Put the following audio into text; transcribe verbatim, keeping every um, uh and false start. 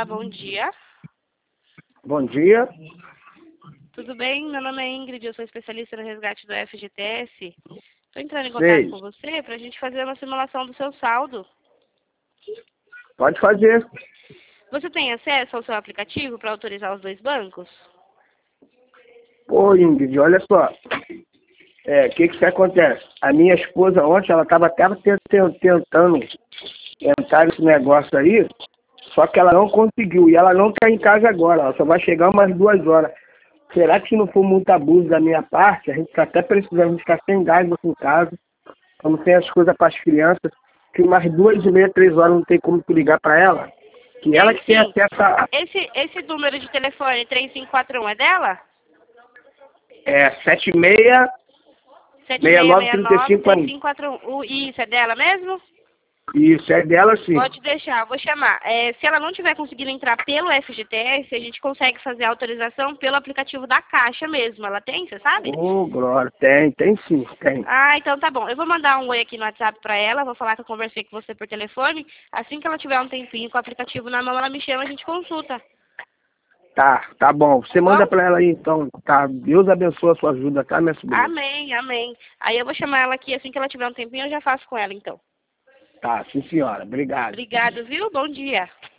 Olá, bom dia. Bom dia. Tudo bem? Meu nome é Ingrid, eu sou especialista no resgate do F G T S. Estou entrando em contato Sei. com você para a gente fazer uma simulação do seu saldo. Pode fazer. Você tem acesso ao seu aplicativo para autorizar os dois bancos? Pô, Ingrid, olha só. É, o que que acontece? A minha esposa ontem, ela estava até te- te- tentando entrar nesse negócio aí, só que ela não conseguiu. E ela não está em casa agora, ela só vai chegar umas duas horas. Será que se não for muito abuso da minha parte, a gente está até precisando ficar sem gás aqui em casa, como tem as coisas para as crianças, que umas duas e meia, três horas não tem como tu ligar para ela? Que ela que tem Sim. acesso a... Esse, esse número de telefone três cinco quatro um é dela? É, sete seis sete seis seis nove seis três nove cinco três aí. cinco quatro um. Uh, Isso, é dela mesmo? Isso, é dela sim. Pode deixar, eu vou chamar. É, se ela não tiver conseguindo entrar pelo F G T S, a gente consegue fazer a autorização pelo aplicativo da Caixa mesmo. Ela tem, você sabe? Ô, Glória, tem, tem sim, tem. Ah, então tá bom. Eu vou mandar um oi aqui no WhatsApp pra ela, vou falar que eu conversei com você por telefone. Assim que ela tiver um tempinho com o aplicativo na mão, ela me chama e a gente consulta. Tá, tá bom. Você Tá manda bom? pra ela aí então, tá? Deus abençoe a sua ajuda, tá, minha sobrinha? Amém, amém. Aí eu vou chamar ela aqui, assim que ela tiver um tempinho, eu já faço com ela, então. Tá, sim senhora. Obrigado. Obrigado, viu? Bom dia.